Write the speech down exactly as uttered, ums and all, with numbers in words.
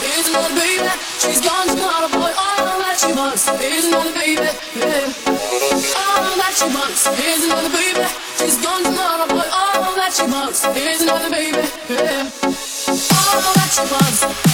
Here's another baby. She's gone to another boy. All that she wants. Here's another baby. Yeah. All that she wants. Here's another baby. She's gone to another boy. All that she wants. Here's another baby. Yeah. All that she wants.